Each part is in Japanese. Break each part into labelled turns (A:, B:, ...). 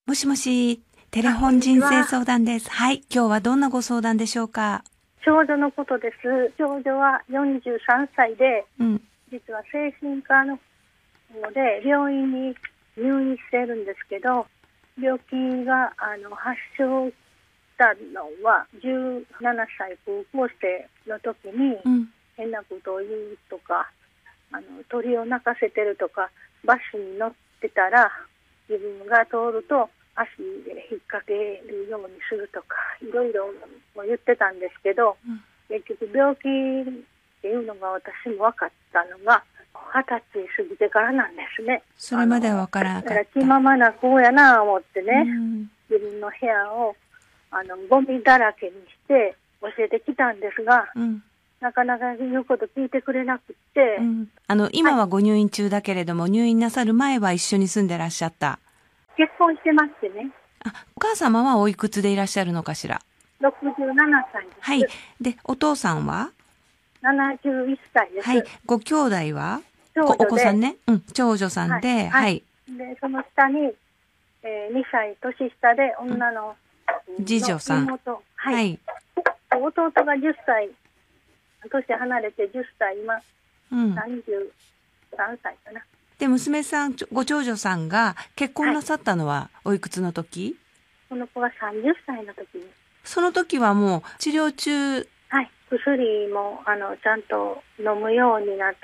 A: もしもし、テレフォン人生相談です。はい、今日はどんなご相談でしょうか。
B: 長女のことです。長女は43歳で、実は精神科の方で病院に入院してるんですけど、病気が発症したのは17歳高校生の時に、変なことを言うとか、鳥を鳴かせてるとか、バスに乗ってたら自分が通ると足で引っ掛けるようにするとか、いろいろ言ってたんですけど、結局病気っていうのが私も分かったのが20歳過ぎてからなんですね。
A: それまでは分からなかった。
B: 気ままな子やな思ってね、自分の部屋をゴミだらけにして教えてきたんですが、なかなか言うこと聞いてくれなくって、
A: 今はご入院中だけれども、入院なさる前は一緒に住んでらっしゃった。
B: 結婚してましてね。
A: お母様はおいくつでいらっしゃるのかしら。
B: 67歳です。
A: はい。で、お父さんは
B: 71歳です。
A: はい。ご兄弟は
B: お
A: 子さんね。長女さんで、はい。
B: で、その下に、2歳年下で女の
A: 次女さん。
B: 妹。はい。弟が10歳、年離れて10歳、今、33歳かな。
A: で、娘さん、ご長女さんが結婚なさったのはおいくつの時？
B: その子が30歳の時に。
A: その時はもう治療中？
B: はい。薬もちゃんと飲むようになって、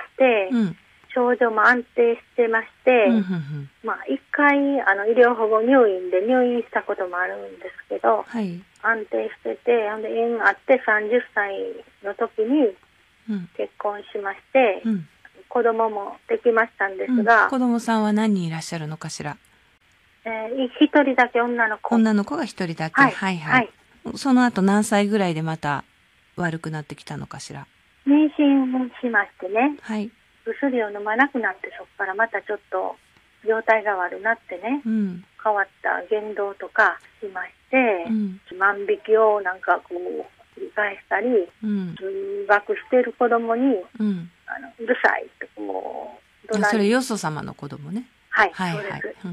B: 症状も安定してまして、一回医療保護入院で入院したこともあるんですけど、安定してて、縁あって30歳の時に結婚しまして、子供もできましたんですが、
A: 子供さんは何人いらっしゃるのかしら。
B: 一人だけ女の子。
A: 女の子が一人だけ。その後何歳ぐらいでまた悪くなってきたのかしら。
B: 妊娠しましてね。
A: はい。
B: 薬を飲まなくなって、そこからまたちょっと状態が悪くなってね、変わった言動とかしまして、万引きをなんかこう繰り返したり、通学している子供に、うるさいってこう怒鳴り。
A: それよそ様の子供ね。
B: はい、そうです。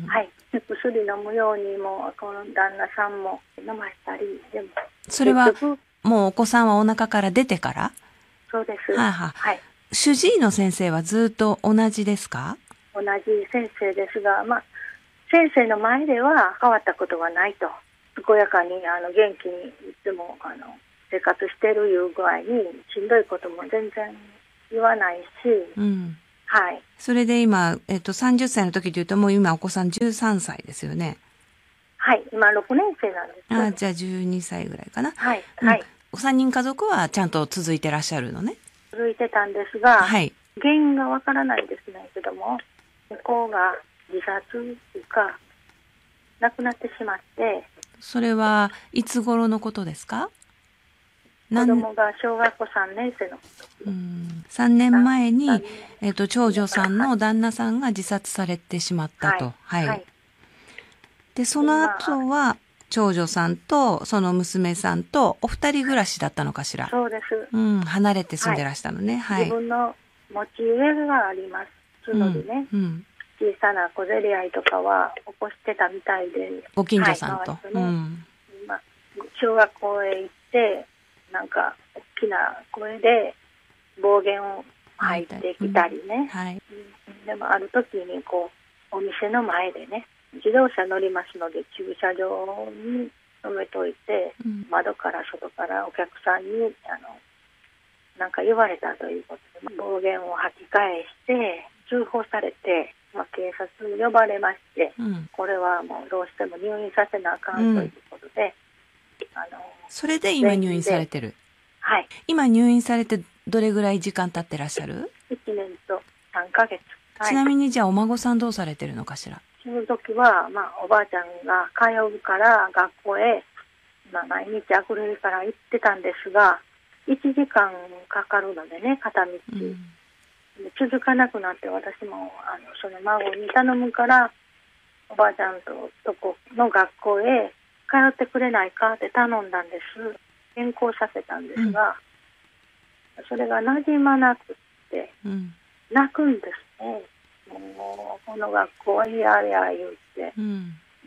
B: はい。薬飲むようにもこの旦那さんも飲ましたり、でも
A: それはもうお子さんはお腹から出てから？
B: そうです。
A: はい。主治医の先生はずっと同じですか？
B: 同じ先生ですが、先生の前では変わったことはないと。健やかに元気にいつも生活してるいう具合にしんどいことも全然言わないし、はい。
A: それで今、30歳の時というともう今お子さん13歳ですよね。
B: はい、今6年生なんです。
A: じゃあ12歳ぐらいかな。
B: はい。
A: お三人家族はちゃんと続いてらっしゃるのね。
B: 続いてたんですが、原因がわからないですねけども、向こうが自殺というか亡くなってしまって。
A: それはいつ頃のことですか？
B: 子供が小学校3年生の時。
A: 3年前に、長女さんの旦那さんが自殺されてしまったと。で、その後は長女さんとその娘さんとお二人暮らしだったのかしら。
B: そうです。
A: 離れて住んでらしたのね。
B: 自分の持ち家があります。のでね、小さな小競り合いとかは起こしてたみたいで。
A: ご近所さんと。
B: 小学校へ行って、なんか大きな声で暴言を吐いてきたりね。でもある時にお店の前でね、自動車乗りますので駐車場に止めといて、窓から外からお客さんになんか言われたということで暴言を吐き返して通報されて、警察に呼ばれまして、これはもうどうしても入院させなあかんということで、
A: それで今入院されてる。
B: はい。
A: 今入院されてどれぐらい時間経ってらっしゃる
B: ？1年と3ヶ月。
A: ちなみにじゃあお孫さんどうされてるのかしら？
B: その時は、おばあちゃんが通うから学校へ、毎日あくる日から行ってたんですが、1時間かかるのでね、片道。続かなくなって私もその孫に頼むから、おばあちゃんとこの学校へ通ってくれないかって頼んだんです。変更させたんですが、それが馴染まなくって、泣くんですね。もうこの学校は嫌や言って、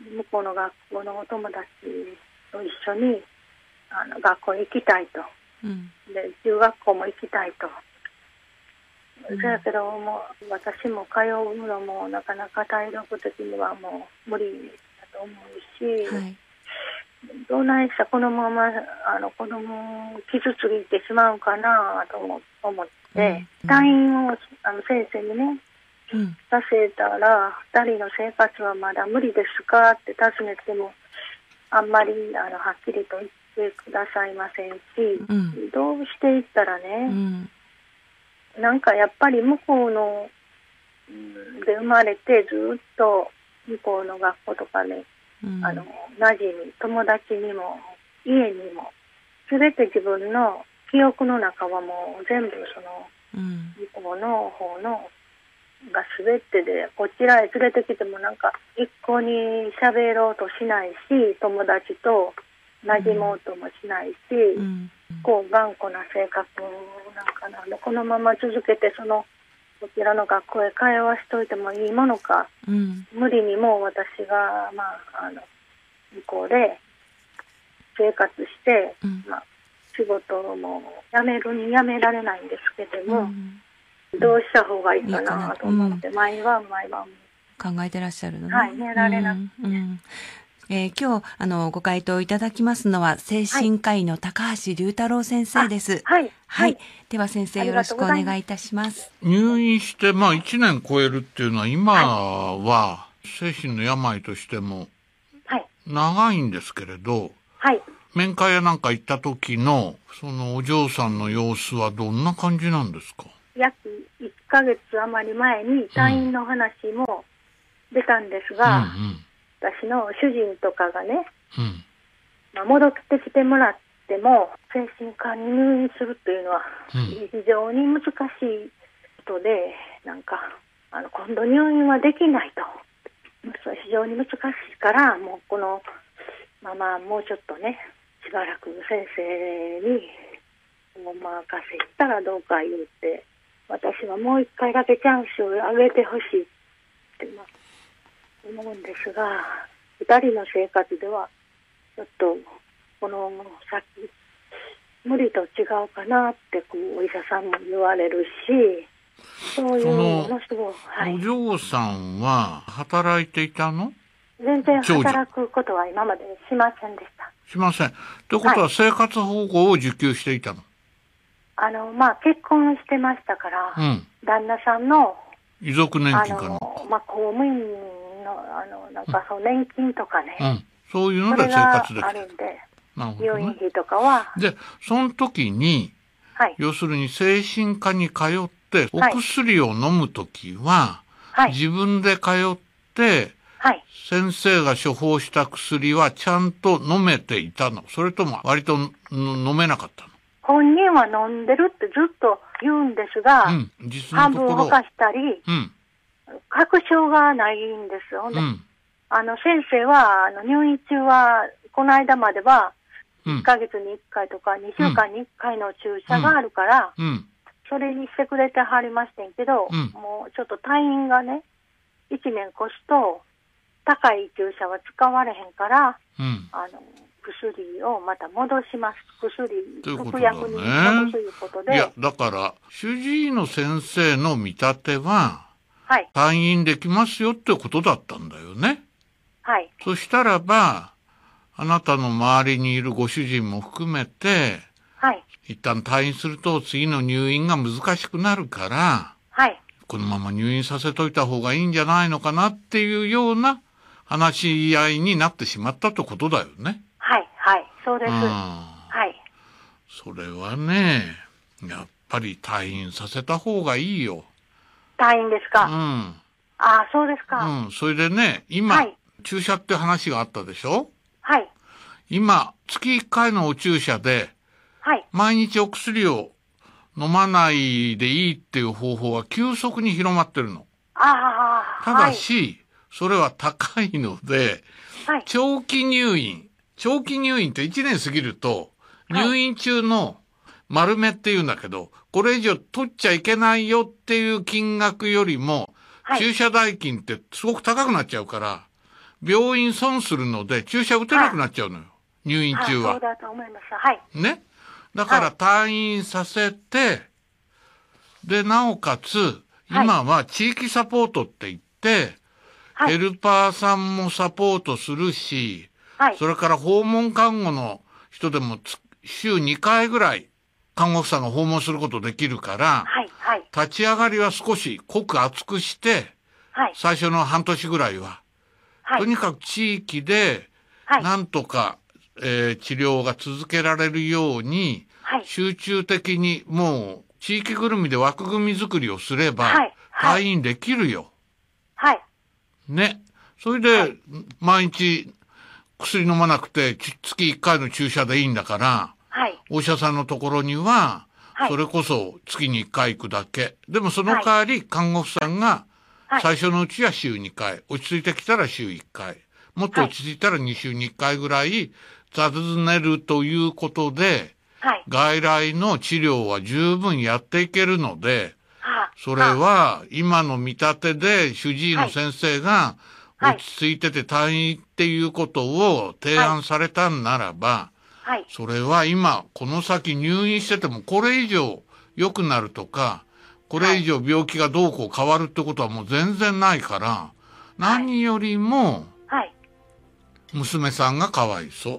B: 向こうの学校のお友達と一緒に学校に行きたいと、で中学校も行きたいと、そやけども私も通うのもなかなか体力的にはもう無理だと思うし、はい、どうないしたらこのまま子供を傷ついてしまうかなと思って、退院を先生にね、させたら2人の生活はまだ無理ですかって尋ねてもあんまりはっきりと言ってくださいませんし、どうしていったらね、なんかやっぱり向こうの、で生まれてずっと向こうの学校とかね、馴染み友達にも家にも全て自分の記憶の中はもう全部その、向こうの方のが全てで、こちらへ連れてきてもなんか一向に喋ろうとしないし、友達と馴染もうともしないし、こう頑固な性格なんかな。このまま続けてこちらの学校へ通わしといてもいいものか、無理にもう私が、向こうで生活して、仕事も辞められないんですけども、どうした方がいいかなと思って、毎晩
A: 考えてらっしゃるのね。
B: はい、寝られなくて。
A: 今日ご回答いただきますのは精神科医の高橋龍太郎先生です。
B: はい。
A: はい。では先生よろしくお願いいたします。
C: 入院して1年超えるっていうのは今は精神の病としても長いんですけれど、
B: はい。
C: 面会やなんか行った時のそのお嬢さんの様子はどんな感じなんですか？
B: 約1ヶ月余り前に退院の話も出たんですが、私の主人とかがね、戻ってきてもらっても精神科に入院するというのは非常に難しいことで、なんか今度入院はできないと、非常に難しいからもうこのままもうちょっとねしばらく先生にお任せしたらどうか言って、私はもう一回だけチャンスをあげてほしいって思うんですが、2人の生活ではちょっとこの先無理と違うかなってお医者さんも言われるし、そういうのすごい、はい、
C: お嬢さんは働いていたの？
B: 全然働くことは今までしませんでした。
C: しません。ということは生活保護を受給していたの？
B: 結婚してましたから、旦那さんの
C: 遺族年金かな、
B: 公務員のなんか年金とかね、
C: そういうので生活できて
B: あるんで、
C: なるほどね、
B: 入院費とかは。
C: でその時に、要するに精神科に通ってお薬を飲む時は、自分で通って、先生が処方した薬はちゃんと飲めていたの？それとも割と飲めなかったの？
B: 本人は飲んでるってずっと言うんですが、半分ほかしたり、確証がないんですよね。先生は入院中はこの間までは1ヶ月に1回とか2週間に1回の注射があるから、それにしてくれてはりましてんけど、もうちょっと退院がね1年越すと高い注射は使われへんから、薬をまた戻します。服薬に戻すということで。
C: いや、だから、主治医の先生の見立ては、退院できますよってことだったんだよね。そしたらば、あなたの周りにいるご主人も含めて、一旦退院すると次の入院が難しくなるから、このまま入院させといた方がいいんじゃないのかなっていうような話し合いになってしまったってことだよね。
B: そうです。
C: それはね、やっぱり退院させた方がいいよ。
B: 退院ですか？そうですか。
C: それでね、今、注射って話があったでしょ？今、月1回のお注射で、毎日お薬を飲まないでいいっていう方法は急速に広まってるの。ただし、それは高いので、長期入院って1年過ぎると、入院中の丸めっていうんだけど、これ以上取っちゃいけないよっていう金額よりも、注射代金ってすごく高くなっちゃうから、 病院損するので注射打てなくなっちゃうのよ。入院中は。
B: そうだと思います。はい。
C: ね。だから退院させて、で、なおかつ、今は地域サポートって言って、ヘルパーさんもサポートするし、それから訪問看護の人でも週2回ぐらい看護婦さんが訪問することできるから、立ち上がりは少し濃く厚くして、最初の半年ぐらいは、とにかく地域で、なんとか、治療が続けられるように、集中的にもう地域ぐるみで枠組み作りをすれば、退院できるよ。ね。それで、毎日薬飲まなくて、月1回の注射でいいんだから、お医者さんのところには、それこそ月に1回行くだけ。でもその代わり、看護婦さんが、最初のうちは週2回、落ち着いてきたら週1回、もっと落ち着いたら2週に1回ぐらい尋ねるということで、外来の治療は十分やっていけるので、それは今の見立てで主治医の先生が落ち着いてて退院っていうことを提案されたんならば、それは今この先入院しててもこれ以上良くなるとか、これ以上病気がどうこう変わるってことはもう全然ないから、何よりも娘さんがかわいそう。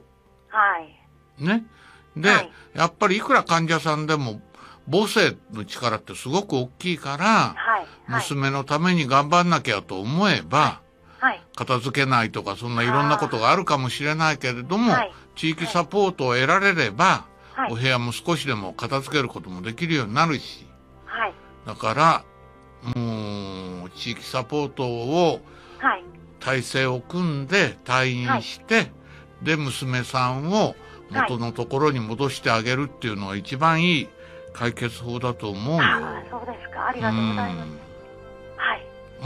C: ね。で、やっぱりいくら患者さんでも母性の力ってすごく大きいから、娘のために頑張んなきゃと思えば、片付けないとかそんないろんなことがあるかもしれないけれども、地域サポートを得られれば、お部屋も少しでも片付けることもできるようになるし、だからもう地域サポートを体制を組んで退院して、で娘さんを元のところに戻してあげるっていうのが一番いい解決法だと思うよ。
B: そうですか。ありがとうございます。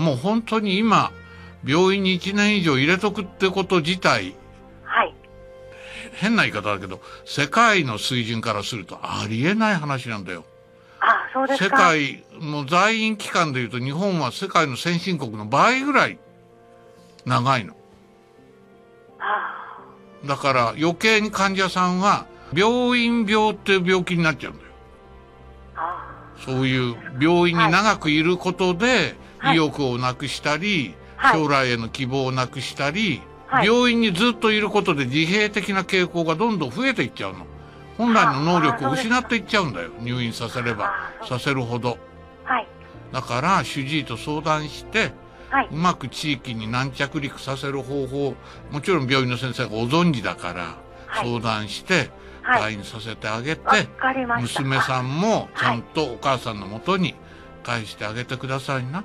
C: もう本当に今病院に1年以上入れとくってこと自体、変な言い方だけど世界の水準からするとありえない話なんだよ。
B: そうですか。
C: 世界の在院期間でいうと日本は世界の先進国の倍ぐらい長いの。だから余計に患者さんは病院病っていう病気になっちゃうんだよ。そういう病院に長くいることで意欲をなくしたり、将来への希望をなくしたり、病院にずっといることで自閉的な傾向がどんどん増えていっちゃうの。本来の能力を失っていっちゃうんだよ。入院させればさせるほど。だから主治医と相談して、うまく地域に軟着陸させる方法、もちろん病院の先生がご存知だから相談して退院させてあげて、娘さんもちゃんとお母さんのもとに返してあげてくださいな。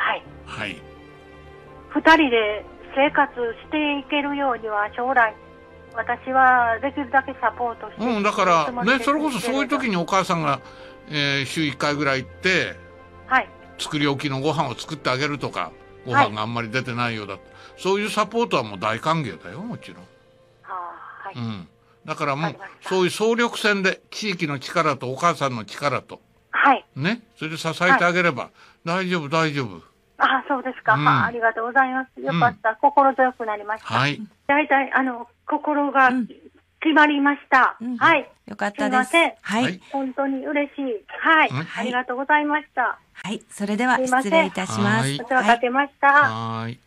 B: 2人で生活していけるようには将来私はできるだけサポートして、
C: だからね、それこそそういう時にお母さんが、週1回ぐらい行って、作り置きのご飯を作ってあげるとか、ご飯があんまり出てないようだと、そういうサポートはもう大歓迎だよ、もちろん。だからもうそういう総力戦で地域の力とお母さんの力と、ね、それで支えてあげれば、大丈夫大丈夫。
B: そうですか。ありがとうございます。よかった。心強くなりました。大体心が決まりました。
A: よかったです。
B: すいません。本当に嬉しい。ありがとうございました。
A: それでは失礼いたします。
B: お世話かけました。